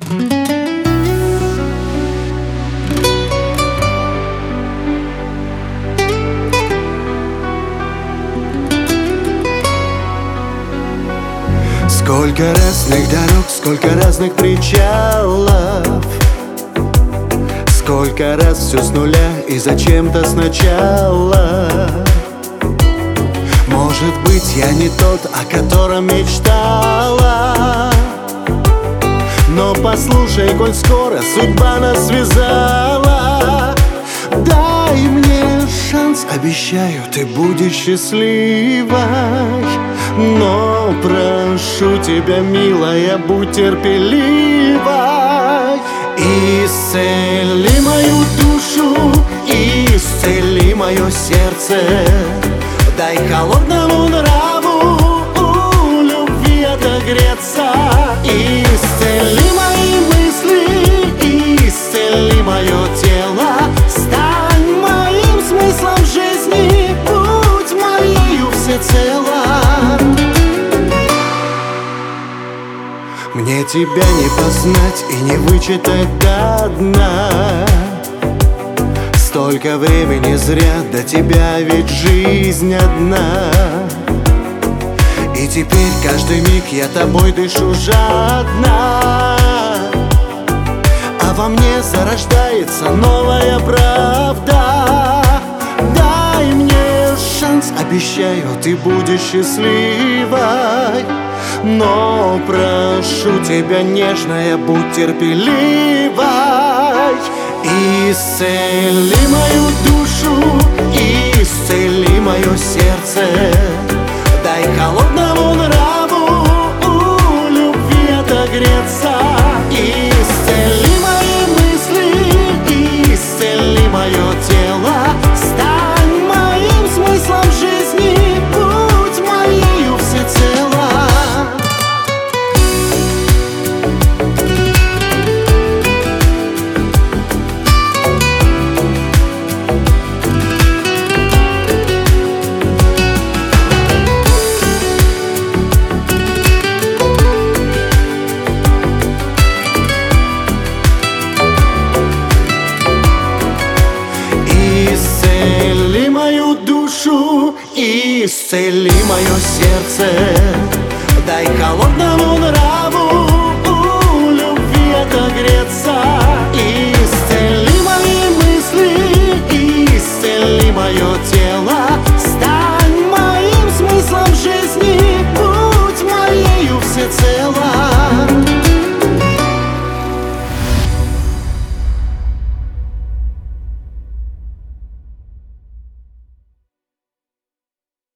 Сколько разных дорог, сколько разных причалов, сколько раз все с нуля и зачем-то сначала. Может быть, я не тот, о котором мечтала, но послушай, коль скоро судьба нас связала, дай мне шанс, обещаю, ты будешь счастливой. Но прошу тебя, милая, будь терпеливой. Исцели мою душу, исцели мое сердце, дай холодному нраву у любви отогреться. Исцели мои мысли, исцели мое тело, стань моим смыслом жизни, будь моею всецело. Мне тебя не познать и не вычитать до дна. Столько времени зря, до тебя ведь жизнь одна. И теперь каждый миг я тобой дышу жадно, а во мне зарождается новая правда. Дай мне шанс, обещаю, ты будешь счастливой. Но прошу тебя, нежная, будь терпеливой. Исцели мою душу, исцели мое сердце, дай холодному нраву у любви отогреться. Исцели мои мысли, исцели мое тело, стань моим смыслом жизни, будь моею всецело. Исцели мою душу, исцели мое сердце, дай холодному нраву